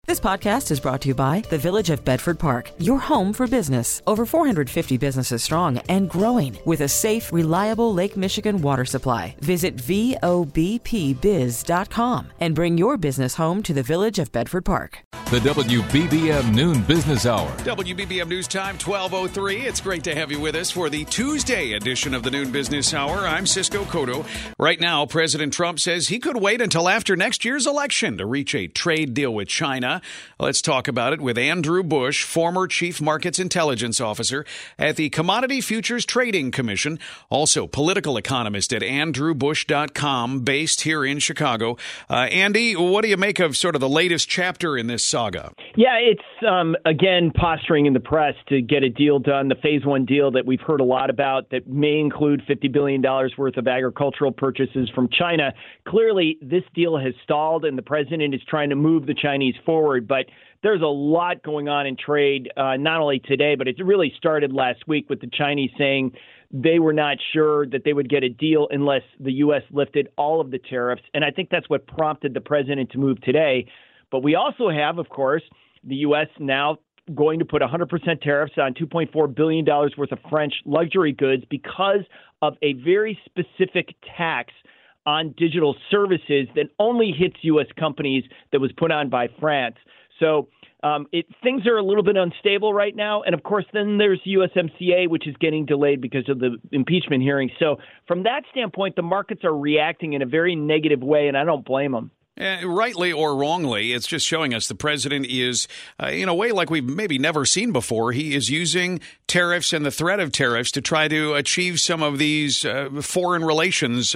This podcast is brought to you by the Village of Bedford Park, your home for business. Over 450 businesses strong and growing with a safe, reliable Lake Michigan water supply. Visit VOBPBiz.com and bring your business home to the Village of Bedford Park. The WBBM Noon Business Hour. WBBM News Time, 12:03. It's great to have you with us for the Tuesday edition of the Noon Business Hour. I'm Cisco Cotto. Right now, President Trump says he could wait until after next year's election to reach a trade deal with China. Let's talk about it with Andrew Bush, former Chief Markets Intelligence Officer at the Commodity Futures Trading Commission, also political economist at andrewbush.com, based here in Chicago. Andy, what do you make of sort of the latest chapter in this saga? Yeah, it's, again, posturing in the press to get a deal done, the phase one deal that we've heard a lot about that may include $50 billion worth of agricultural purchases from China. Clearly, this deal has stalled, and the president is trying to move the Chinese forward. But there's a lot going on in trade, not only today, but it really started last week with the Chinese saying they were not sure that they would get a deal unless the U.S. lifted all of the tariffs. And I think that's what prompted the president to move today. But we also have, of course, the U.S. now going to put 100% tariffs on $2.4 billion worth of French luxury goods because of a very specific tax on digital services that only hits U.S. companies that was put on by France. So things are a little bit unstable right now. And, of course, then there's USMCA, which is getting delayed because of the impeachment hearing. So from that standpoint, the markets are reacting in a very negative way, and I don't blame them. Rightly or wrongly, it's just showing us the president is, in a way like we've maybe never seen before, he is using tariffs and the threat of tariffs to try to achieve some of these foreign relations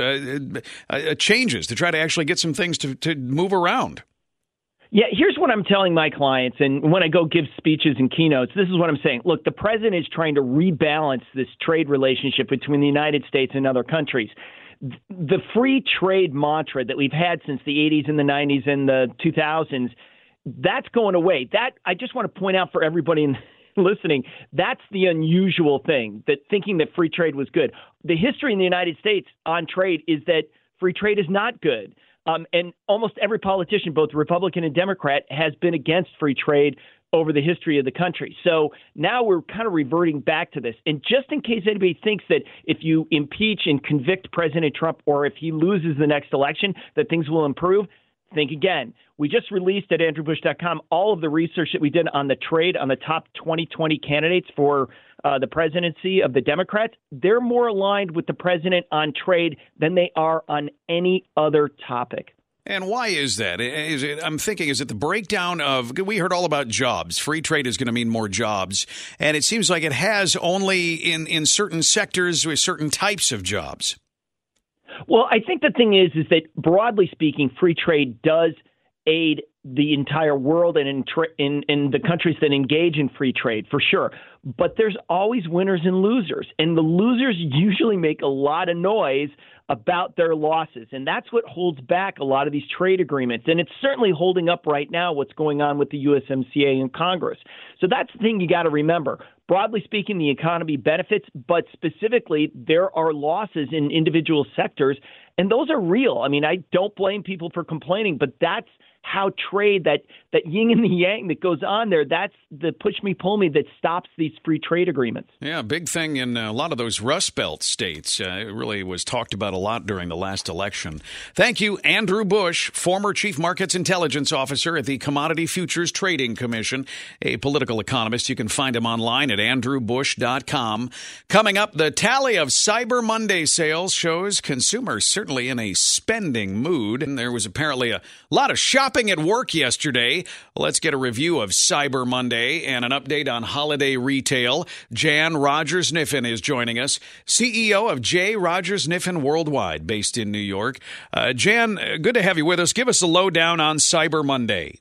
changes, to try to actually get some things to move around. Yeah, here's what I'm telling my clients, and when I go give speeches and keynotes, this is what I'm saying. Look, the president is trying to rebalance this trade relationship between the United States and other countries. The free trade mantra that we've had since the 80s and the 90s and the 2000s, that's going away. That I just want to point out for everybody listening, that's the unusual thing, that thinking that free trade was good. The history in the United States on trade is that free trade is not good. And almost every politician, both Republican and Democrat, has been against free trade over the history of the country. So now we're kind of reverting back to this. And just in case anybody thinks that if you impeach and convict President Trump or if he loses the next election, that things will improve, think again. We just released at andrewbush.com all of the research that we did on the trade on the top 2020 candidates for the presidency of the Democrats. They're more aligned with the president on trade than they are on any other topic. And why is that? I'm thinking, is it the breakdown of, we heard all about jobs. Free trade is going to mean more jobs. And it seems like it has only in certain sectors with certain types of jobs. Well, I think the thing is that broadly speaking, free trade does aid the entire world and in the countries that engage in free trade, for sure. But there's always winners and losers. And the losers usually make a lot of noise about their losses. And that's what holds back a lot of these trade agreements. And it's certainly holding up right now what's going on with the USMCA in Congress. So that's the thing you got to remember. Broadly speaking, the economy benefits, but specifically, there are losses in individual sectors. And those are real. I mean, I don't blame people for complaining, but that's how trade, that yin and the yang that goes on there, that's the push me, pull me that stops these free trade agreements. Yeah, big thing in a lot of those Rust Belt states. It really was talked about a lot during the last election. Thank you, Andrew Bush, former Chief Markets Intelligence Officer at the Commodity Futures Trading Commission, a political economist. You can find him online at andrewbush.com. Coming up, the tally of Cyber Monday sales shows consumers certainly in a spending mood. And there was apparently a lot of shopping at work yesterday. Let's get a review of Cyber Monday and an update on holiday retail. Jan Rogers-Kniffen is joining us, CEO of J. Rogers-Kniffen Worldwide, based in New York. Jan, good to have you with us. Give us a lowdown on Cyber Monday.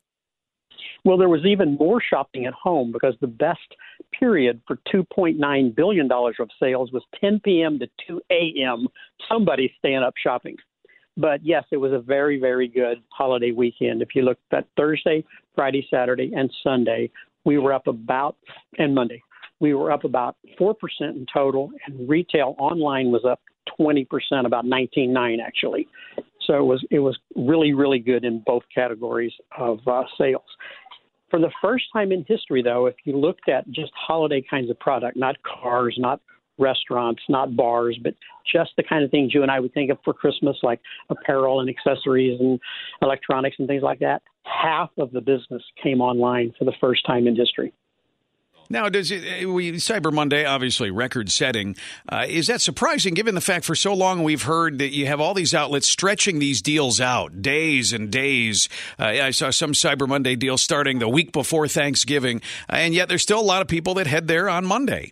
Well, there was even more shopping at home because the best period for $2.9 billion of sales was 10 p.m. to 2 a.m. Somebody's staying up shopping. But yes, it was a very, very good holiday weekend. If you look at Thursday, Friday, Saturday, and Sunday, we were up and Monday, we were up about 4% in total, and retail online was up 20%, about 19.9 actually. So it was really, really good in both categories of sales. For the first time in history, though, if you looked at just holiday kinds of product, not cars, not restaurants, not bars, but just the kind of things you and I would think of for Christmas, like apparel and accessories and electronics and things like that, half of the business came online for the first time in history. Now, Cyber Monday, obviously record-setting. Is that surprising, given the fact for so long we've heard that you have all these outlets stretching these deals out days and days? I saw some Cyber Monday deals starting the week before Thanksgiving, and yet there's still a lot of people that head there on Monday.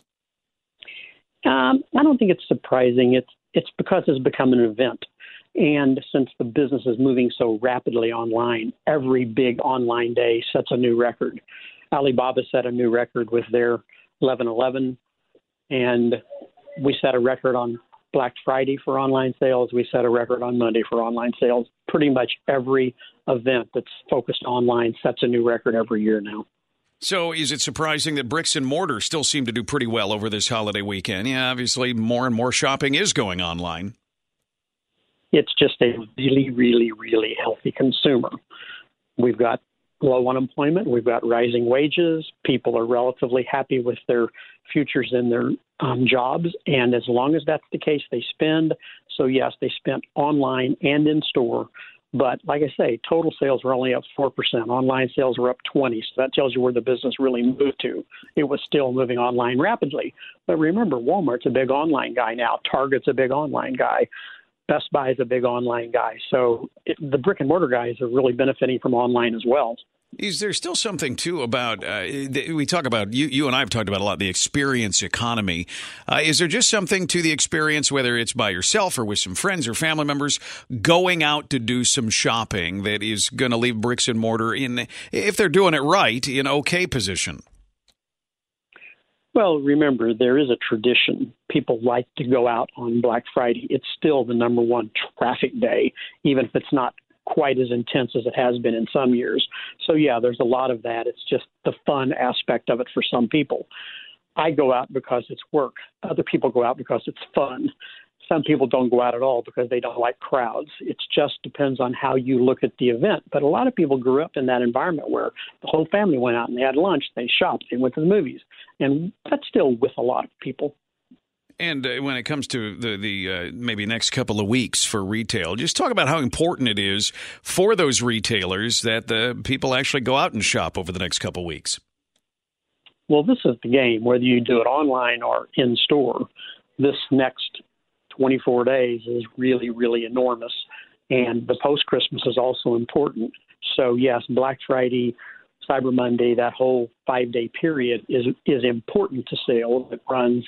I don't think it's surprising. It's because it's become an event. And since the business is moving so rapidly online, every big online day sets a new record. Alibaba set a new record with their 11/11, and we set a record on Black Friday for online sales. We set a record on Monday for online sales. Pretty much every event that's focused online sets a new record every year now. So is it surprising that bricks and mortar still seem to do pretty well over this holiday weekend? Yeah, obviously more and more shopping is going online. It's just a really, really, really healthy consumer. We've got low unemployment. We've got rising wages. People are relatively happy with their futures in their jobs. And as long as that's the case, they spend. So, yes, they spent online and in store. But like I say, total sales were only up 4%. Online sales were up 20%. So that tells you where the business really moved to. It was still moving online rapidly. But remember, Walmart's a big online guy now. Target's a big online guy. Best Buy is a big online guy. So the brick and mortar guys are really benefiting from online as well. Is there still something, too, about we talk about, you and I have talked about a lot, the experience economy. Is there just something to the experience, whether it's by yourself or with some friends or family members, going out to do some shopping that is going to leave bricks and mortar in, if they're doing it right, in okay position? Well, remember, there is a tradition. People like to go out on Black Friday. It's still the number one traffic day, even if it's not quite as intense as it has been in some years. So, yeah, there's a lot of that. It's just the fun aspect of it for some people. I go out because it's work. Other people go out because it's fun. Some people don't go out at all because they don't like crowds. It just depends on how you look at the event. But a lot of people grew up in that environment where the whole family went out and they had lunch, they shopped, they went to the movies. And that's still with a lot of people. And when it comes to the maybe next couple of weeks for retail, just talk about how important it is for those retailers that the people actually go out and shop over the next couple of weeks. Well, this is the game, whether you do it online or in store. This next 24 days is really, really enormous. And the post-Christmas is also important. So, yes, Black Friday, Cyber Monday, that whole 5-day period is important to sales. It runs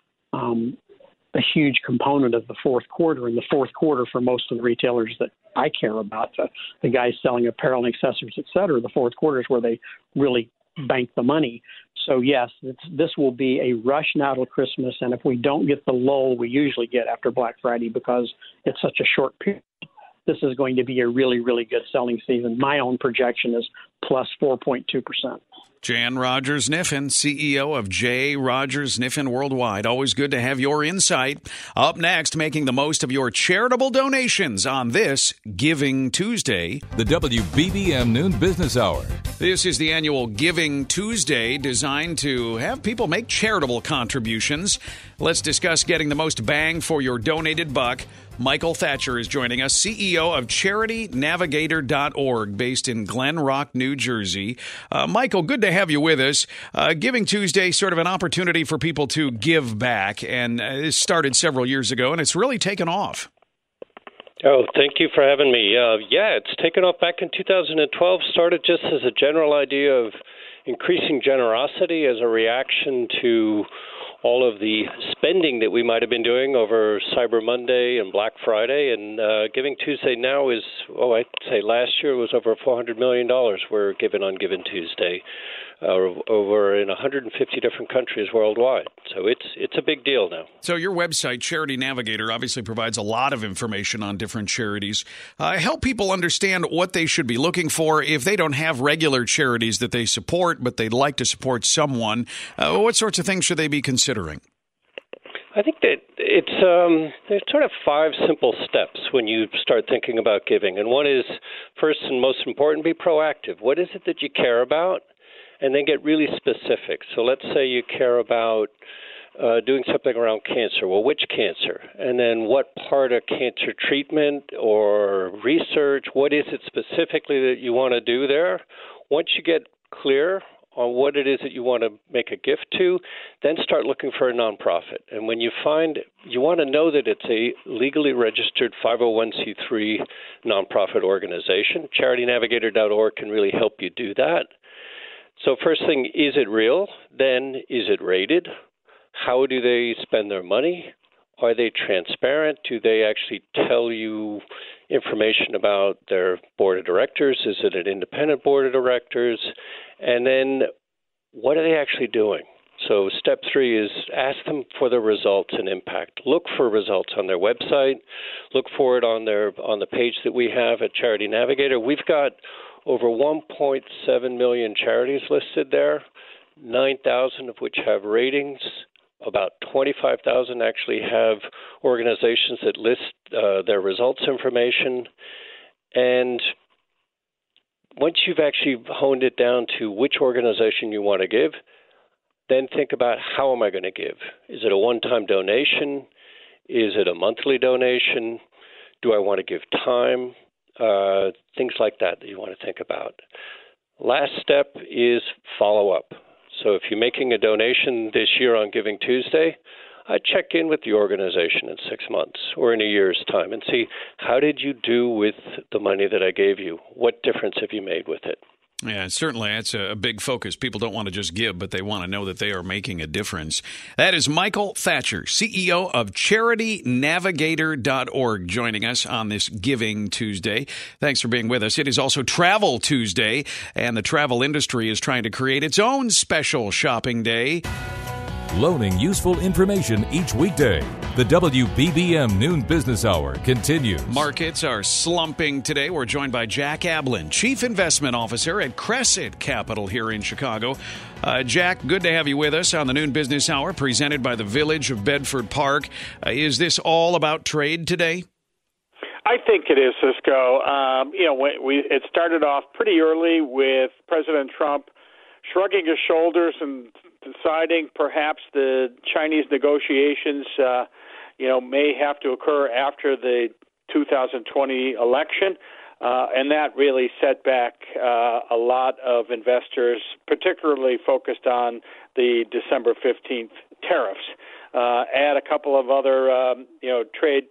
a huge component of the fourth quarter. And the fourth quarter, for most of the retailers that I care about, the guys selling apparel and accessories, et cetera, the fourth quarter is where they really bank the money. So, yes, this will be a rush now till Christmas. And if we don't get the lull we usually get after Black Friday because it's such a short period, this is going to be a really, really good selling season. My own projection is plus 4.2%. Jan Rogers Kniffen, CEO of J. Rogers Kniffen Worldwide. Always good to have your insight. Up next, making the most of your charitable donations on this Giving Tuesday. The WBBM Noon Business Hour. This is the annual Giving Tuesday designed to have people make charitable contributions. Let's discuss getting the most bang for your donated buck. Michael Thatcher is joining us, CEO of CharityNavigator.org, based in Glen Rock, New Jersey. Michael, good to have you with us. Giving Tuesday, sort of an opportunity for people to give back, and it started several years ago, and it's really taken off. Oh, thank you for having me. It's taken off back in 2012, started just as a general idea of increasing generosity as a reaction to all of the spending that we might have been doing over Cyber Monday and Black Friday. And Giving Tuesday now is, I'd say last year was over $400 million we're given on Giving Tuesday, over in 150 different countries worldwide. So it's a big deal now. So your website, Charity Navigator, obviously provides a lot of information on different charities. Help people understand what they should be looking for if they don't have regular charities that they support, but they'd like to support someone. What sorts of things should they be considering? I think that there's sort of 5 simple steps when you start thinking about giving. And one is, first and most important, be proactive. What is it that you care about? And then get really specific. So let's say you care about doing something around cancer. Well, which cancer? And then what part of cancer treatment or research? What is it specifically that you want to do there? Once you get clear on what it is that you want to make a gift to, then start looking for a nonprofit. And when you find, you want to know that it's a legally registered 501c3 nonprofit organization. CharityNavigator.org can really help you do that. So first thing, is it real? Then, is it rated? How do they spend their money? Are they transparent? Do they actually tell you information about their board of directors? Is it an independent board of directors? And then what are they actually doing? So step 3 is ask them for the results and impact. Look for results on their website. Look for it on the page that we have at Charity Navigator. We've got over 1.7 million charities listed there, 9,000 of which have ratings. About 25,000 actually have organizations that list their results information. And once you've actually honed it down to which organization you want to give, then think about, how am I going to give? Is it a one-time donation? Is it a monthly donation? Do I want to give time? Things like that you want to think about. Last step is follow up. So if you're making a donation this year on Giving Tuesday, I'd check in with the organization in 6 months or in a year's time and see, how did you do with the money that I gave you? What difference have you made with it? Yeah, certainly that's a big focus. People don't want to just give, but they want to know that they are making a difference. That is Michael Thatcher, CEO of CharityNavigator.org, joining us on this Giving Tuesday. Thanks for being with us. It is also Travel Tuesday, and the travel industry is trying to create its own special shopping day. Loaning useful information each weekday. The WBBM Noon Business Hour continues. Markets are slumping today. We're joined by Jack Ablin, Chief Investment Officer at Crescent Capital here in Chicago. Jack, good to have you with us on the Noon Business Hour, presented by the Village of Bedford Park. Is this all about trade today? I think it is, Cisco. It started off pretty early with President Trump shrugging his shoulders and deciding perhaps the Chinese negotiations, may have to occur after the 2020 election, and that really set back a lot of investors, particularly focused on the December 15th tariffs. Add a couple of other, trade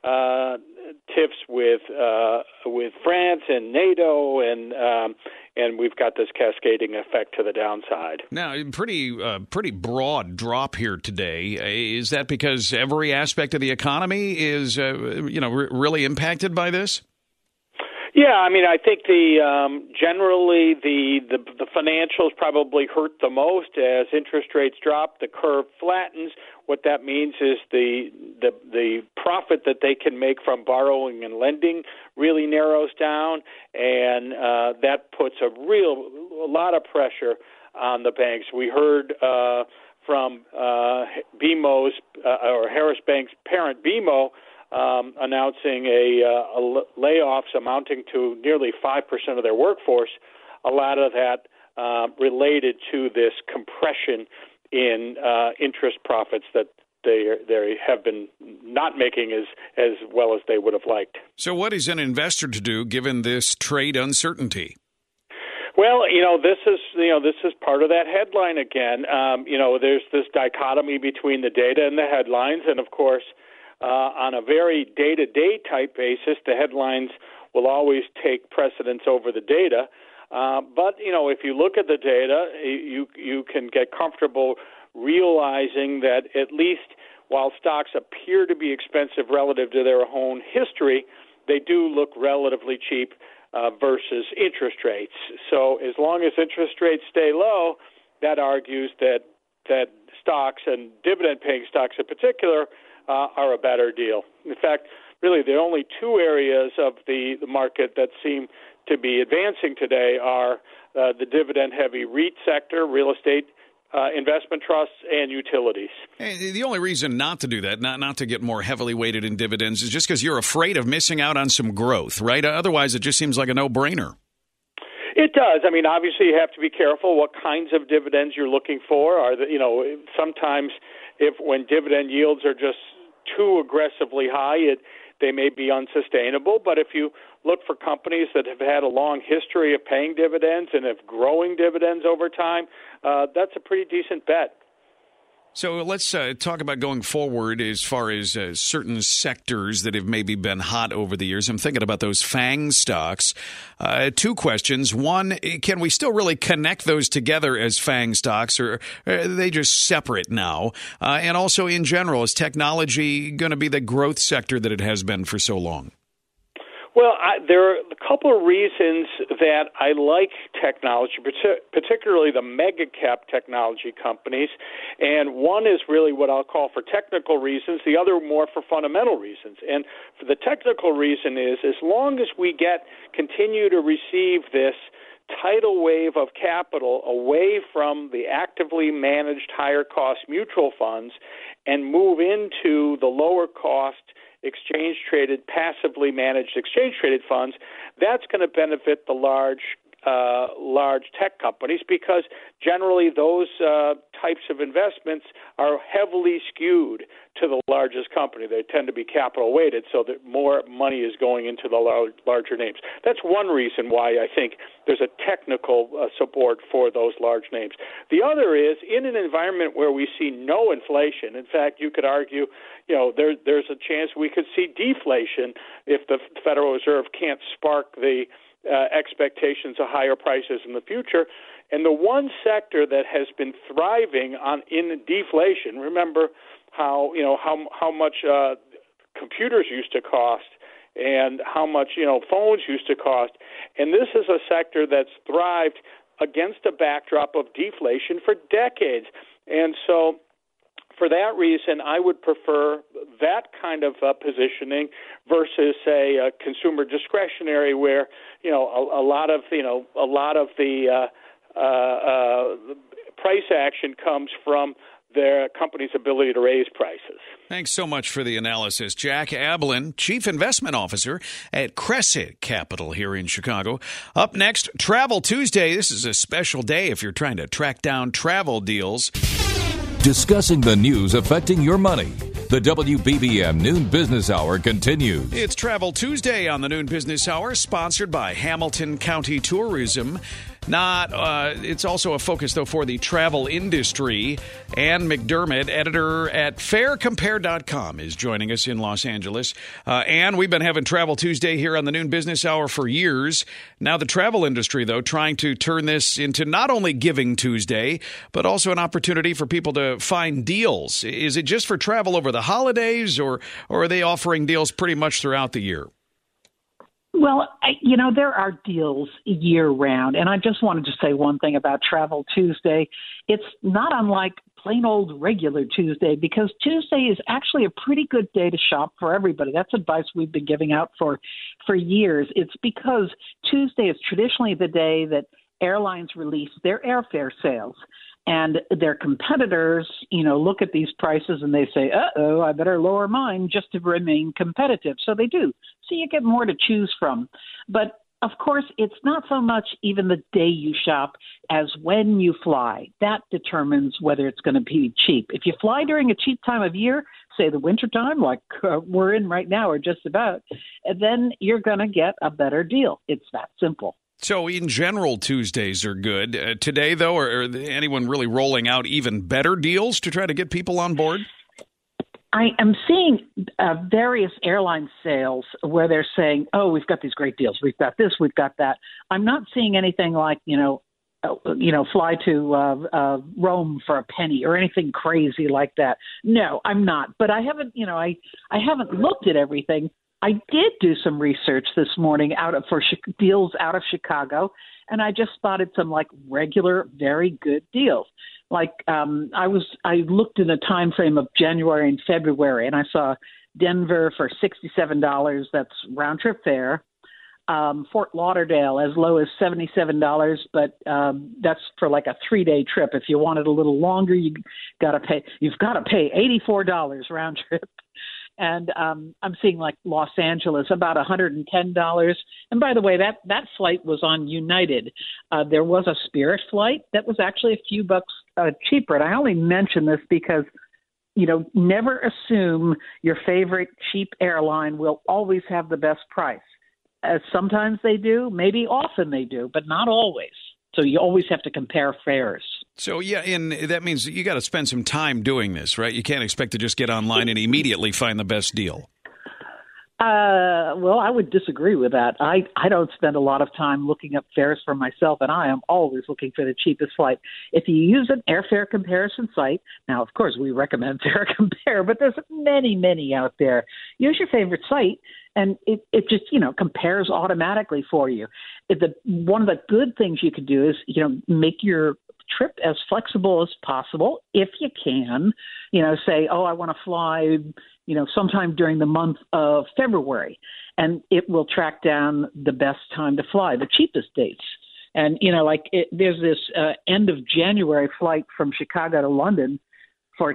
tiffs with France and NATO, and we've got this cascading effect to the downside. Now, pretty broad drop here today. Is that because every aspect of the economy is, really impacted by this? Yeah, I mean, I think generally the financials probably hurt the most as interest rates drop. The curve flattens. What that means is the profit that they can make from borrowing and lending really narrows down, and that puts a lot of pressure on the banks. We heard from BMO's or Harris Bank's parent BMO announcing layoffs amounting to nearly 5% of their workforce. A lot of that related to this compression in interest profits that they have been not making as well as they would have liked. So what is an investor to do given this trade uncertainty? Well, this is part of that headline again. There's this dichotomy between the data and the headlines, and of course, on a very day-to-day type basis, the headlines will always take precedence over the data. But if you look at the data, you can get comfortable realizing that at least while stocks appear to be expensive relative to their own history, they do look relatively cheap versus interest rates. So as long as interest rates stay low, that argues that stocks and dividend-paying stocks in particular are a better deal. In fact, really the only two areas of the market that seem to be advancing today are the dividend-heavy REIT sector, real estate investment trusts, and utilities. Hey, the only reason not to do that, not to get more heavily weighted in dividends, is just because you're afraid of missing out on some growth, right? Otherwise, it just seems like a no-brainer. It does. I mean, obviously, you have to be careful what kinds of dividends you're looking for. Sometimes when dividend yields are just too aggressively high, they may be unsustainable. But if you look for companies that have had a long history of paying dividends and have growing dividends over time, that's a pretty decent bet. So let's talk about going forward as far as certain sectors that have maybe been hot over the years. I'm thinking about those FANG stocks. Two questions. One, can we still really connect those together as FANG stocks, or are they just separate now? And also, in general, is technology going to be the growth sector that it has been for so long? Well, there are a couple of reasons that I like technology, particularly the mega-cap technology companies. And one is really what I'll call for technical reasons, the other more for fundamental reasons. And for the technical reason is, as long as we continue to receive this tidal wave of capital away from the actively managed higher-cost mutual funds and move into the lower-cost exchange-traded, passively managed exchange-traded funds, that's going to benefit the large tech companies, because generally those types of investments are heavily skewed to the largest company. They tend to be capital weighted, so that more money is going into the larger names. That's one reason why I think there's a technical support for those large names. The other is, in an environment where we see no inflation, in fact, you could argue, there's a chance we could see deflation if the Federal Reserve can't spark the expectations of higher prices in the future. And the one sector that has been thriving in deflation, remember how much computers used to cost and how much phones used to cost, and this is a sector that's thrived against a backdrop of deflation for decades. And so for that reason, I would prefer that kind of positioning versus, say, consumer discretionary, where a lot of the price action comes from their company's ability to raise prices. Thanks so much for the analysis. Jack Ablin, Chief Investment Officer at Crescent Capital here in Chicago. Up next, Travel Tuesday. This is a special day if you're trying to track down travel deals. Discussing the news affecting your money. The WBBM Noon Business Hour continues. It's Travel Tuesday on the Noon Business Hour, sponsored by Hamilton County Tourism. It's also a focus, though, for the travel industry. Ann McDermott, editor at FairCompare.com, is joining us in Los Angeles. Ann, we've been having Travel Tuesday here on the Noon Business Hour for years. Now the travel industry, though, trying to turn this into not only Giving Tuesday, but also an opportunity for people to find deals. Is it just for travel over the holidays, or are they offering deals pretty much throughout the year? Well, there are deals year-round, and I just wanted to say one thing about Travel Tuesday. It's not unlike plain old regular Tuesday, because Tuesday is actually a pretty good day to shop for everybody. That's advice we've been giving out for years. It's because Tuesday is traditionally the day that airlines release their airfare sales. And their competitors, look at these prices and they say, uh-oh, I better lower mine just to remain competitive. So they do. So you get more to choose from. But, of course, it's not so much even the day you shop as when you fly. That determines whether it's going to be cheap. If you fly during a cheap time of year, say the wintertime, like we're in right now or just about, then you're going to get a better deal. It's that simple. So in general, Tuesdays are good. Today, though, are anyone really rolling out even better deals to try to get people on board? I am seeing various airline sales where they're saying, oh, we've got these great deals. We've got this, we've got that. I'm not seeing anything like, fly to Rome for a penny or anything crazy like that. No, I'm not. But I haven't, I haven't looked at everything. I did do some research this morning for deals out of Chicago, and I just spotted some regular, very good deals. I looked in a time frame of January and February, and I saw Denver for $67. That's round trip fare. Fort Lauderdale as low as $77, but that's for like a 3-day trip. If you want it a little longer, you've got to pay $84 round trip. And I'm seeing like Los Angeles about $110. And by the way, that flight was on United. There was a Spirit flight that was actually a few bucks cheaper. And I only mention this because, never assume your favorite cheap airline will always have the best price. Sometimes they do, maybe often they do, but not always. So you always have to compare fares. So, yeah, and that means you got to spend some time doing this, right? You can't expect to just get online and immediately find the best deal. Well, I would disagree with that. I don't spend a lot of time looking up fares for myself, and I am always looking for the cheapest flight. If you use an airfare comparison site, now, of course, we recommend Fare Compare, but there's many out there. Use your favorite site, and it just, compares automatically for you. One of the good things you could do is, make your trip as flexible as possible if you can. Say, I want to fly sometime during the month of February, and it will track down the best time to fly, the cheapest dates. And, there's this end of January flight from Chicago to London for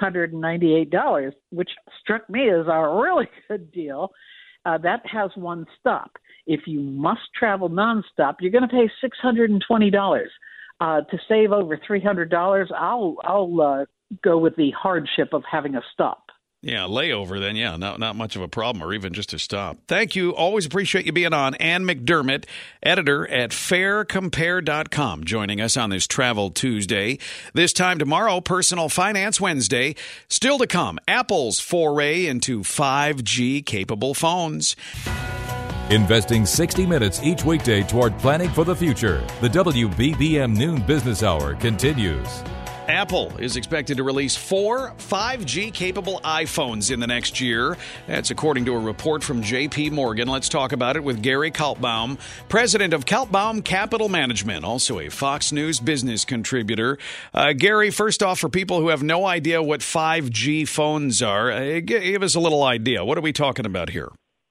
$298, which struck me as a really good deal. That has one stop. If you must travel nonstop, you're going to pay $620. To save over $300, I'll go with the hardship of having a stop. Yeah, layover then, yeah, not much of a problem, or even just a stop. Thank you. Always appreciate you being on. Ann McDermott, editor at FareCompare.com, joining us on this Travel Tuesday. This time tomorrow, Personal Finance Wednesday. Still to come, Apple's foray into 5G-capable phones. Investing 60 minutes each weekday toward planning for the future. The WBBM Noon Business Hour continues. Apple is expected to release 4 5G-capable iPhones in the next year. That's according to a report from J.P. Morgan. Let's talk about it with Gary Kaltbaum, president of Kaltbaum Capital Management, also a Fox News business contributor. Gary, first off, for people who have no idea what 5G phones are, give us a little idea. What are we talking about here?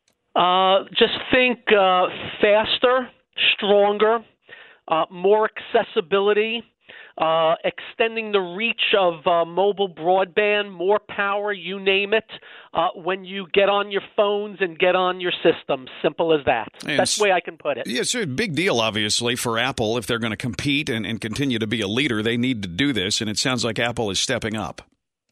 Just think faster, stronger, more accessibility, extending the reach of mobile broadband, more power, you name it, when you get on your phones and get on your systems. Simple as that. That's the way I can put it. Yeah, it's a big deal, obviously, for Apple. If they're going to compete and continue to be a leader, they need to do this, and it sounds like Apple is stepping up.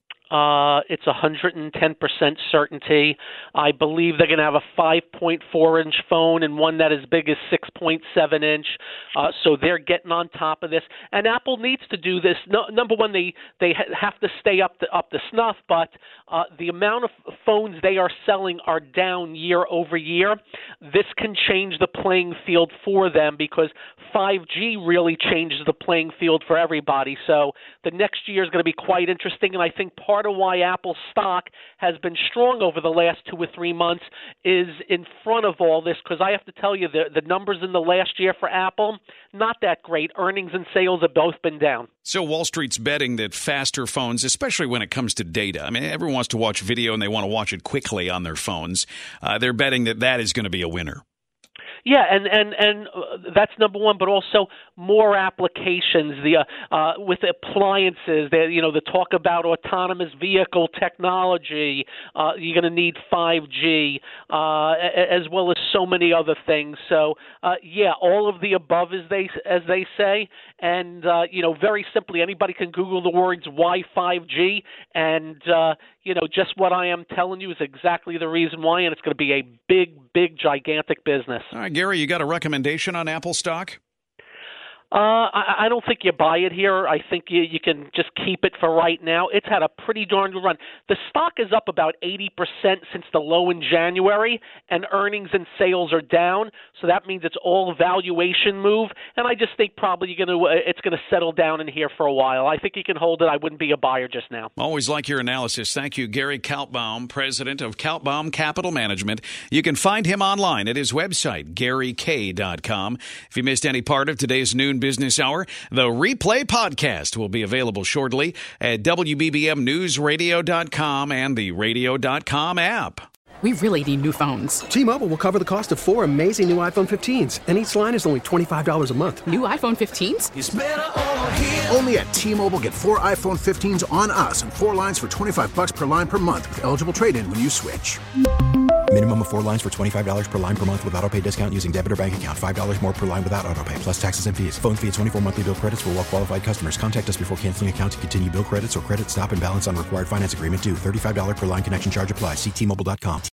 It's 110% certainty. I believe they're going to have a 5.4-inch phone and one that is big as 6.7-inch. So they're getting on top of this. And Apple needs to do this. Number one, they have to stay up to snuff, but the amount of phones they are selling are down year over year. This can change the playing field for them because 5G really changes the playing field for everybody. So the next year is going to be quite interesting, and I think part of why Apple's stock has been strong over the last 2 or 3 months is in front of all this, because I have to tell you the numbers in the last year for Apple, not that great. Earnings and sales have both been down. So Wall Street's betting that faster phones, especially when it comes to data, I mean, everyone wants to watch video and they want to watch it quickly on their phones. They're betting that is going to be a winner. Yeah, and that's number one, but also more applications. With appliances, the talk about autonomous vehicle technology. You're going to need 5G, as well as so many other things. So, all of the above, as they say, and very simply, anybody can Google the words "why 5G," and just what I am telling you is exactly the reason why, and it's going to be a big, gigantic business. All right, Gary, you got a recommendation on Apple stock? I don't think you buy it here. I think you can just keep it for right now. It's had a pretty darn good run. The stock is up about 80% since the low in January, and earnings and sales are down. So that means it's all valuation move. And I just think probably it's going to settle down in here for a while. I think you can hold it. I wouldn't be a buyer just now. Always like your analysis. Thank you, Gary Kaltbaum, president of Kaltbaum Capital Management. You can find him online at his website, GaryK.com. If you missed any part of today's Noon Business Hour, the replay podcast will be available shortly at WBBMNewsRadio.com and the Radio.com app. we really need new phones. T-Mobile will cover the cost of 4 amazing new iPhone 15s, and each line is only $25 a month. New iPhone 15s? It's better over here. Only at T-Mobile, get 4 iPhone 15s on us and 4 lines for $25 per line per month with eligible trade-in when you switch. Minimum of 4 lines for $25 per line per month with autopay discount using debit or bank account. $5 more per line without autopay, plus taxes and fees. Phone fee at 24 monthly bill credits for well-qualified customers. Contact us before canceling account to continue bill credits or credit stop and balance on required finance agreement due. $35 per line connection charge applies. See T-Mobile.com.